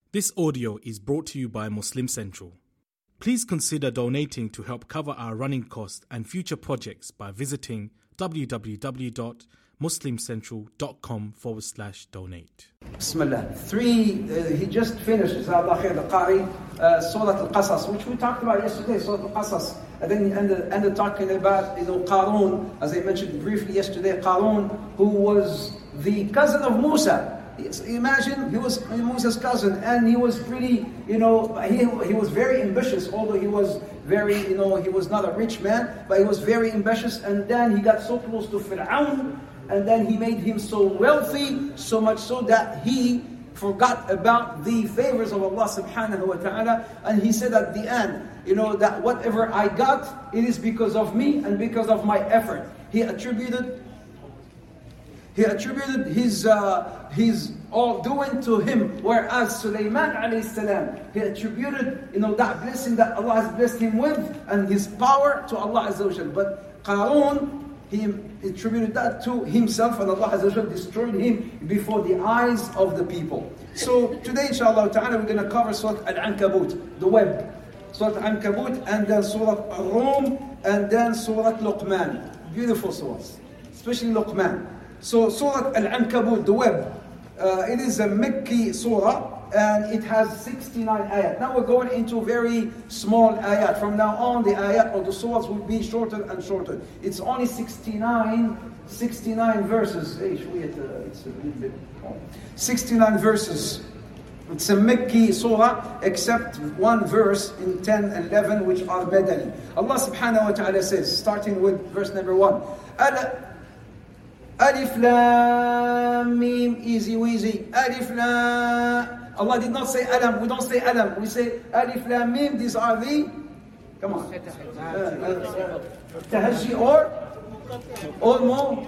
This audio is brought to you by Muslim Central. Please consider donating to help cover our running costs and future projects by visiting www.muslimcentral.com/donate. Bismillah. He just finished, Jazakallah khair, the Qari, Surah Al-Qasas, which we talked about yesterday, Surah Al-Qasas. And then he ended talking about, Qarun, as I mentioned briefly yesterday, Qarun, who was the cousin of Musa. Imagine, he was Musa's cousin, and he was pretty, he was very ambitious, although he was very, he was not a rich man, but he was very ambitious, and then he got so close to Fir'aun, and then he made him so wealthy, so much so that he forgot about the favors of Allah subhanahu wa ta'ala, and he said at the end, that whatever I got, it is because of me and because of my effort. He attributed his all doing to him, whereas Sulaiman alayhi salam, he attributed that blessing that Allah has blessed him with and his power to Allah Azza wa Jal. But Qarun, he attributed that to himself, and Allah Azza wa Jal destroyed him before the eyes of the people. So today, inshallah ta'ala, we're going to cover Surah Al-Ankabut, the web. Surah Al-Ankabut, and then Surah Al-Rum, and then Surah Luqman. Beautiful surahs, especially Luqman. So Surah Al-Ankabut, the web, it is a Mekki surah, and it has 69 ayat. Now we're going into very small ayat. From now on, the ayat or the surahs will be shorter and shorter. It's only 69 verses. It's a little bit 69 verses. It's a Mekki surah, except one verse in 10 and 11, which are Madani. Allah subhanahu wa ta'ala says, starting with verse number 1, Alif Lam Mim, easy weezy. Alif Lam. Allah did not say Alam. We don't say Alam. We say Alif Lam Mim. These are the, come on, Tahajji or Mo.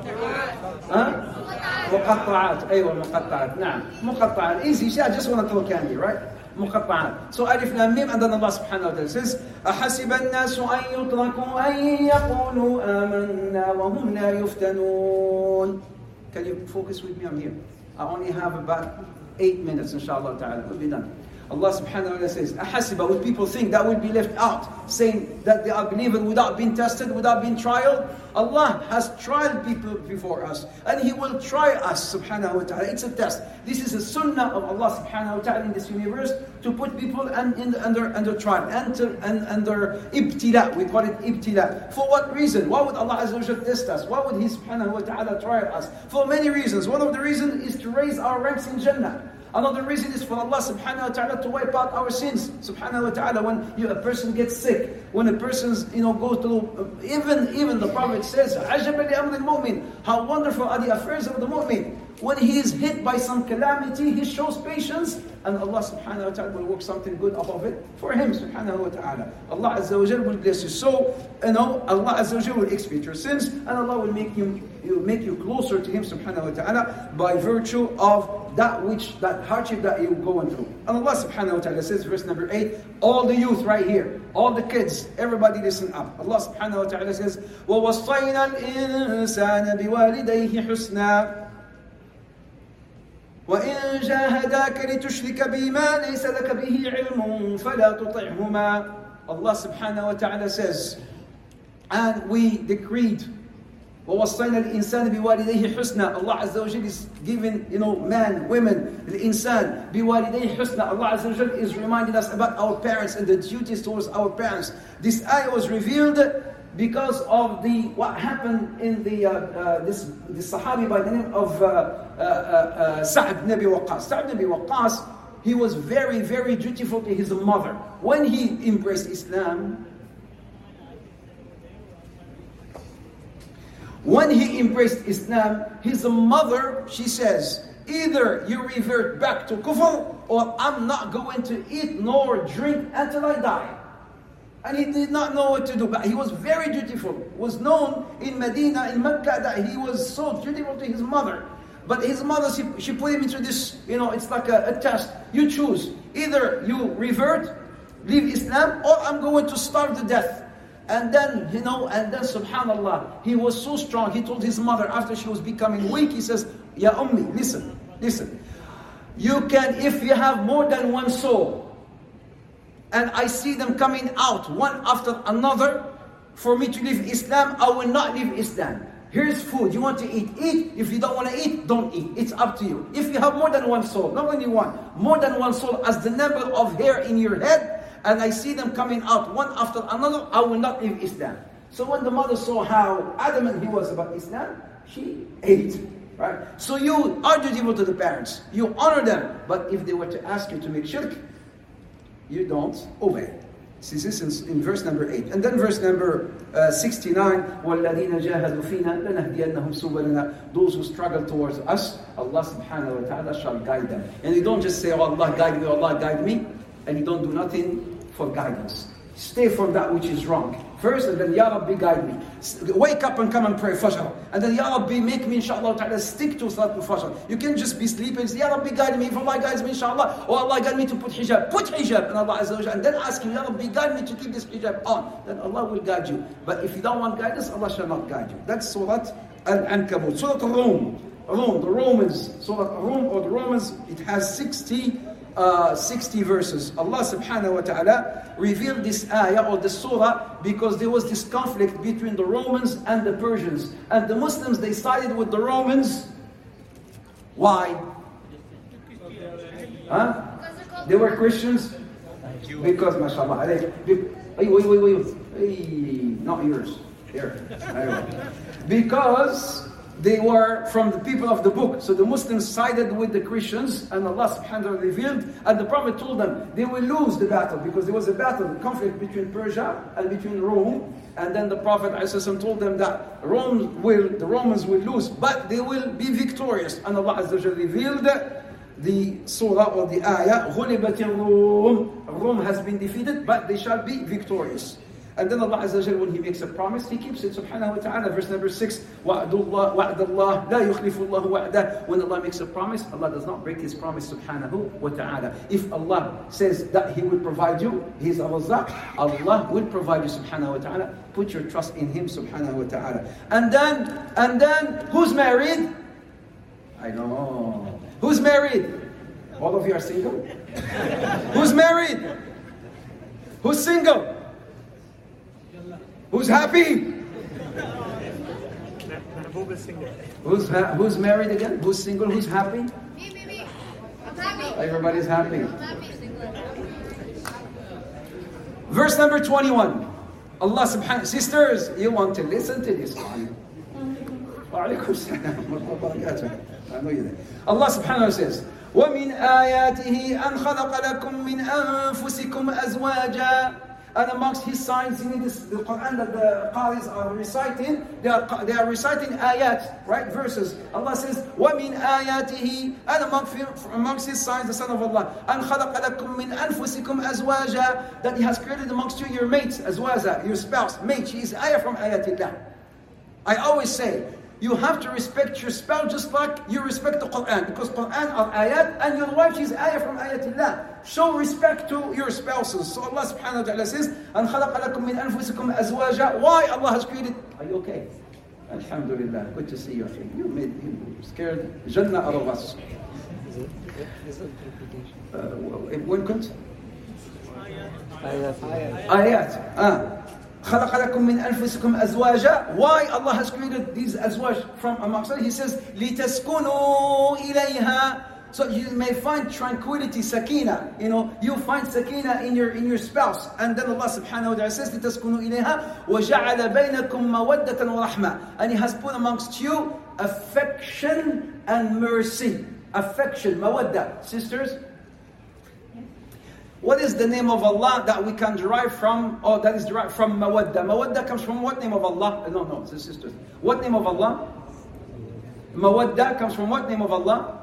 مقطعات. أيوة مقطعات. نعم مقطعات. Easy. I just want to throw candy, right? مقطعات. So Alif Lam Mim, and then Allah subhanahu wa ta'ala says, أحسب الناس أن يتركوا أن يقولوا آمنا وهم لا يفتنون. Can you focus with me? I'm here. I only have about 8 minutes, inshallah ta'ala. We'll be done. Allah subhanahu wa ta'ala says, أحسب, would people think that will be left out, saying that they are believers without being tested, without being trialed? Allah has tried people before us, and He will try us subhanahu wa ta'ala. It's a test. This is a sunnah of Allah subhanahu wa ta'ala in this universe, to put people under trial, and under ibtila. We call it ibtila. For what reason? Why would Allah Azza wa Jalla test us? Why would He subhanahu wa ta'ala try us? For many reasons. One of the reasons is to raise our ranks in Jannah. Another reason is for Allah subhanahu wa ta'ala to wipe out our sins subhanahu wa ta'ala. When a person gets sick, when a person's go through, even the Prophet says, عَجَبًا لِأَمْرِ الْمُؤْمِنِ, how wonderful are the affairs of the mu'min. When he is hit by some calamity, he shows patience, and Allah subhanahu wa ta'ala will work something good above it for him subhanahu wa ta'ala. Allah Azza wa Jalla will bless you. So, Allah Azza wa Jalla will expiate your sins, and Allah will make you closer to Him subhanahu wa ta'ala by virtue of that hardship that you're going through. And Allah subhanahu wa ta'ala says, verse number 8, all the youth right here, all the kids, everybody listen up. Allah subhanahu wa ta'ala says, وَوَصَّيْنَا الْإِنسَانَ بِوَالِدَيْهِ حُسْنًا وَإِن جَاهَدَاكَ لِتُشْرِكَ بِي مَا لَيْسَ لَكَ بِهِ عِلْمٌ فَلَا تُطِعْهُمَا. Allah subhanahu wa ta'ala says, and we decreed, وَوَصَّيْنَا الْإِنسَانَ بِوَالِدَيْهِ حُسْنًا. Allah Azza wa Jalla is giving, man, women, the insan, بِوَالِدَيْهِ حُسْنًا. Allah Azza wa Jalla is reminding us about our parents and the duties towards our parents. This ayah was revealed because of what happened in this Sahabi by the name of Sa'd ibn Abi Waqqas. Sa'd ibn Abi Waqqas, he was very, very dutiful to his mother. When he embraced Islam, his mother, she says, either you revert back to kufr, or I'm not going to eat nor drink until I die. And he did not know what to do, but he was very dutiful. It was known in Medina, in Mecca, that he was so dutiful to his mother. But his mother, she put him into this, it's like a test. You choose. Either you revert, leave Islam, or I'm going to starve to death. And then, subhanallah, he was so strong. He told his mother after she was becoming weak, he says, Ya Ummi, listen. You can, if you have more than one soul, and I see them coming out one after another, for me to leave Islam, I will not leave Islam. Here's food. You want to eat, eat. If you don't want to eat, don't eat. It's up to you. If you have more than one soul, not only one, more than one soul as the number of hair in your head, and I see them coming out one after another, I will not leave Islam. So when the mother saw how adamant he was about Islam, she ate. Right? So you are dutiful to the parents. You honor them. But if they were to ask you to make shirk, you don't obey. See, this is in verse number 8. And then verse number 69, وَالَّذِينَ جَاهَدُوا فِينَا لَنَهْدِيَنَّهُمْ سُبُلَنَا. Those who struggle towards us, Allah subhanahu wa ta'ala shall guide them. And you don't just say, oh Allah guide me, Allah guide me, and you don't do nothing for guidance. Stay from that which is wrong. First, and then, Ya Rabbi, guide me. Wake up and come and pray Fajr. And then, Ya Rabbi, make me, inshallah ta'ala, stick to Salat al-Fajr. You can't just be sleeping and say, Ya Rabbi, guide me. If Allah guides me, inshallah, or Allah guide me to put hijab. Put hijab, and Allah Azza wa Jalla. And then ask him, Ya Rabbi, guide me to keep this hijab on. Then Allah will guide you. But if you don't want guidance, Allah shall not guide you. That's Surah Al-Ankabut. Surah Al-Rum. The Romans. Surah Al-Rum or the Romans, it has 60 verses. Allah subhanahu wa ta'ala revealed this ayah or the surah because there was this conflict between the Romans and the Persians. And the Muslims, they sided with the Romans. Why? Huh? They were Christians? Because, mashallah, not yours. Here. Because they were from the people of the book. So the Muslims sided with the Christians, and Allah subhanahu wa ta'ala revealed, and the Prophet told them they will lose the battle, because there was a battle, a conflict between Persia and between Rome. And then the Prophet ﷺ told them that the Romans will lose, but they will be victorious. And Allah Azza wa Jalla revealed the surah or the ayah, غُلِبَتِ الرُّومِ. Rome has been defeated, but they shall be victorious. And then Allah Azza wa Jalla, when He makes a promise, He keeps it, subhanahu wa ta'ala. Verse number 6, وَعْدَ اللَّهِ لَا يُخْلِفُ اللَّهُ وَعْدَهُ. When Allah makes a promise, Allah does not break His promise, subhanahu wa ta'ala. If Allah says that He will provide you, He is Ar-Razzaq, Allah will provide you, subhanahu wa ta'ala. Put your trust in Him, subhanahu wa ta'ala. And then, who's married? I know. Who's married? All of you are single? Who's married? Who's single? Who's happy? Who's married again? Who's single? Who's happy? Me. I'm happy. Everybody's happy. I'm happy. Verse number 21. Allah subhanahu, sisters, you want to listen to this one? Wa alaikum salam wa barakatuh. I know you there. Allah subhanahu wa ta'ala says, وَمِنْ آيَاتِهِ أَنْ خَلَقَ لَكُم مِّنْ أَنفُسِكُمْ أَزْوَاجًا. And amongst His signs, in this, the Quran that the Qaris are reciting, they are reciting ayat, right? Verses. Allah says, وَمِنْ آيَاتِهِ. And amongst His signs, the Son of Allah, أَنْ خَلَقَ لَكُم مِّنْ أَنفُسِكُمْ أَزْوَاجًا. That He has created amongst you your mates, azwaja, your spouse, mate. She is ayah from ayatillah. I always say, you have to respect your spouse just like you respect the Quran, because Quran are ayat, and your wife is ayah from ayatillah. Show respect to your spouses. So Allah subhanahu wa ta'ala says, أَنْ خَلَقَ لَكُم مِّنْ أَنفُسِكُمْ أَزْوَاجًا. Why Allah has created? Are you okay? Alhamdulillah. Good to see you. You made him scared. Jannah all of us. When comes? Ayat. خَلَقَ لَكُم مِّنْ أَنفُسِكُمْ أَزْوَاجًا. Why Allah has created these azwaj from amongst us? He says, لِتَسْكُنُوا إِلَيْهَا. So you may find tranquility, sakina. You find sakina in your spouse. And then Allah subhanahu wa ta'ala says, لِتَسْكُنُوا إِلَيْهَا وَجَعَلَ بَيْنَكُمْ مَوَدَّةً وَرَحْمَةً. And He has put amongst you affection and mercy. Affection, mawadda. Sisters? What is the name of Allah that we can derive from, or that is derived from mawadda? Mawadda comes from what name of Allah? No, sisters. What name of Allah? Mawadda comes from what name of Allah?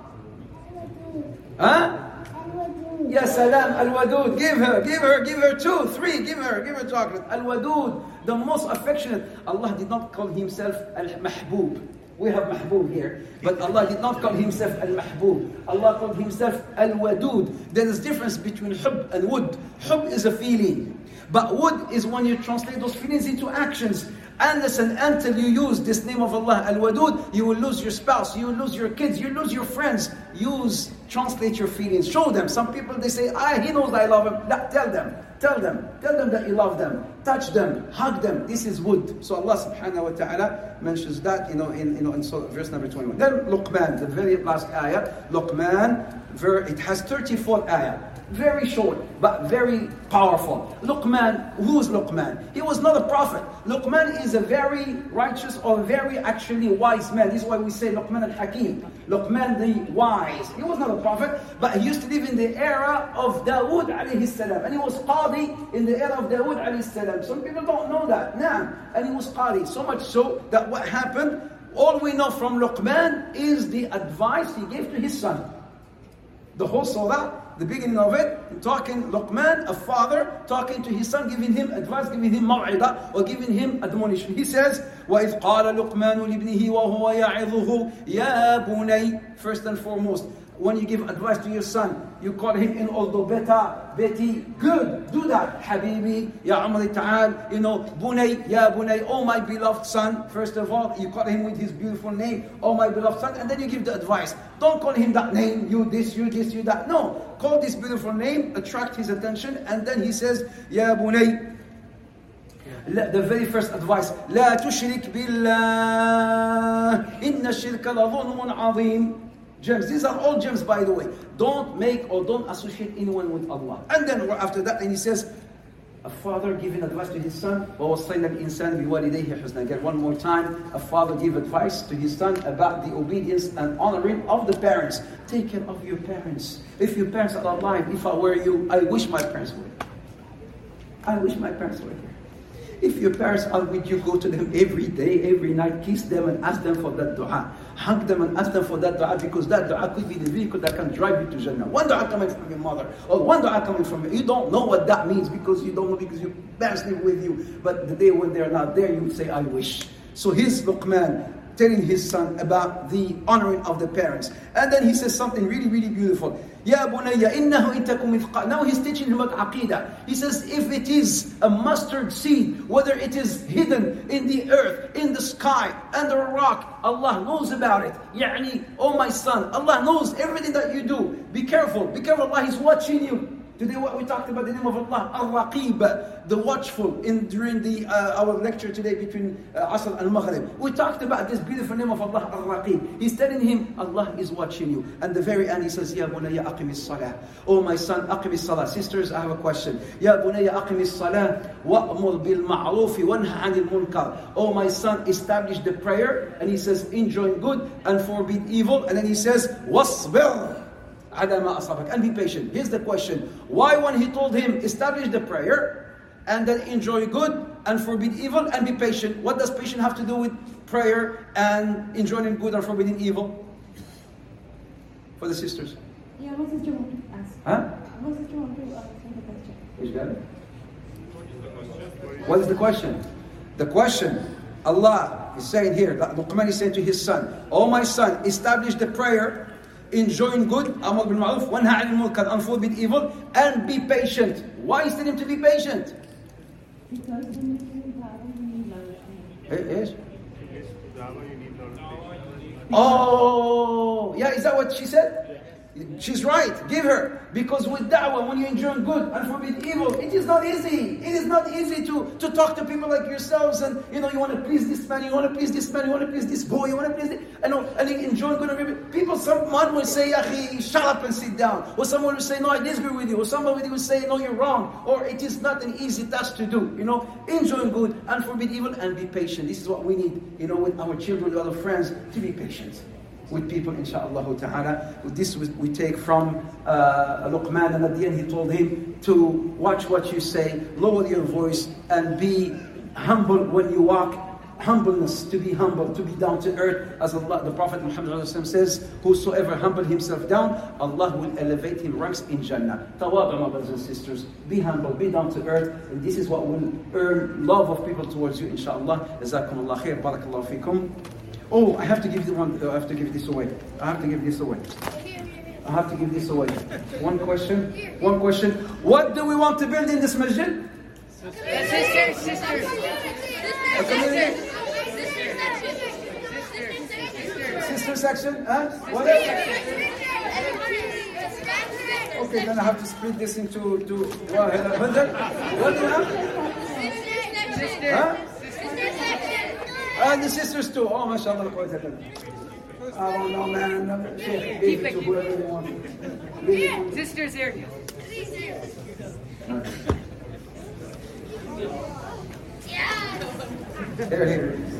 Huh? Ya salam, al-wadud. Give her 2, 3, give her chocolate. Al-wadud, the most affectionate. Allah did not call Himself al-mahbub. We have mahbub here, but Allah did not call Himself al-mahbub. Allah called Himself al-wadud. There is difference between hub and wud. Hub is a feeling, but wud is when you translate those feelings into actions. Unless and until you use this name of Allah, al-wadud, you will lose your spouse, you will lose your kids, you will lose your friends. Use translate your feelings. Show them. Some people, they say, he knows I love him. Tell them that you love them. Touch them, hug them. This is wood. So Allah subhanahu wa ta'ala mentions that, in verse number 21. Then Luqman, the very last ayah, Luqman, it has 34 ayah. Very short, but very powerful. Luqman, who's Luqman? He was not a prophet. Luqman is a very righteous or very actually wise man. This is why we say Luqman al-Hakim. Luqman the wise. He was not a prophet, but he used to live in the era of Dawood alayhi salam. And he was Qadi in the era of Dawood alayhi salam. Some people don't know that. Nah. And he was Qadi. So much so that what happened, all we know from Luqman is the advice he gave to his son. The whole surah, the beginning of it, talking Luqman, a father, talking to his son, giving him advice, giving him maw'idah, or giving him admonition. He says, وَإِذْ قَالَ لُقْمَانُ لِابْنِهِ وَهُوَ يَعِظُهُ يَا بُنَيْ. First and foremost, when you give advice to your son, you call him in although Betty, good, do that. Habibi, Ya Amri Ta'al, Bunay, Ya Bunay, oh my beloved son. First of all, you call him with his beautiful name, oh my beloved son, and then you give the advice. Don't call him that name, you this, you that. No, call this beautiful name, attract his attention, and then he says, Ya Bunay. The very first advice, لا تشرك بالله إن الشرك لظلم عظيم. Gems. These are all gems, by the way. Don't make or don't associate anyone with Allah. And then after that, and he says, a father giving advice to his son, وَوَصَّيْنَا الْإِنسَانَ بِوَالِدَيْهِ حُسْنًا. Again, one more time, a father give advice to his son about the obedience and honoring of the parents. Take care of your parents. If your parents are alive, if I were you, I wish my parents were. If your parents are with you, go to them every day, every night, kiss them and ask them for that dua. Hug them and ask them for that dua, because that dua could be the vehicle that can drive you to Jannah. One dua coming from your mother, or one dua coming from you. You don't know what that means because you don't know, because your parents live with you. But the day when they're not there, you would say, I wish. So here's Luqman telling his son about the honoring of the parents. And then he says something really, really beautiful. Ya bunayya innahu intakum mithqal. Now he's teaching him about aqidah. He says, if it is a mustard seed, whether it is hidden in the earth, in the sky, under a rock, Allah knows about it. Yani, oh my son, Allah knows everything that you do. Be careful, Allah is watching you. Today what we talked about the name of Allah, Al-Raqib, the watchful, during our lecture today between Asr and Maghrib. We talked about this beautiful name of Allah, Al-Raqib. He's telling him, Allah is watching you. And the very end he says, Ya bunayya aqimis salah. Oh my son, aqimis salah. Sisters, I have a question. Ya bunayya aqimis salah, wa'mur bil ma'ruf wanha 'anil munkar. Oh my son, establish the prayer. And he says, enjoy good and forbid evil. And then he says, wasbir. And be patient. Here's the question. Why when he told him, establish the prayer, and then enjoy good and forbid evil and be patient, what does patient have to do with prayer and enjoying good and forbidding evil? For the sisters. Yeah, my sister wanted to ask. Huh? My sister wanted to ask the question. Which guy? What is the question? The question, Allah is saying here, Luqman is saying to his son, oh my son, establish the prayer, enjoying good, amr bil ma'ruf, wanha 'anil munkar, and forbid evil, and be patient. Why is it him to be patient? Because when you need da'wah, you need knowledge. Yes. Oh, yeah, is that what she said? She's right, give her. Because with da'wah, when you enjoy good and forbid evil, it is not easy. It is not easy to talk to people like yourselves and, you want to please this man, you want to please this man, you want to please this boy, you want to please this, and you enjoy good and forbid. People, someone will say, Akhi, shut up and sit down. Or someone will say, no, I disagree with you. Or somebody will say, no, you're wrong. Or it is not an easy task to do. Enjoy good and forbid evil and be patient. This is what we need, with our children, with our friends, to be patient with people, inshaAllah ta'ala. This we take from Luqman, and at the end he told him to watch what you say, lower your voice, and be humble when you walk. Humbleness, to be humble, to be down to earth. As Allah, the Prophet Muhammad says, whosoever humble himself down, Allah will elevate him ranks in Jannah. Tawadu, my brothers and sisters. Be humble, be down to earth, and this is what will earn love of people towards you, inshaAllah. Jazakumullah khair, barakallahu fikum. Oh, I have to give this away. One question. What do we want to build in this masjid? Sisters. Sister section? Huh? What? Okay, then I have to split this into well, what do you have? Sister. Huh? Sister section. And the sisters too. Oh, mashallah. I don't know, man. Sheikh, leave it to whoever you want. Sisters here. Here.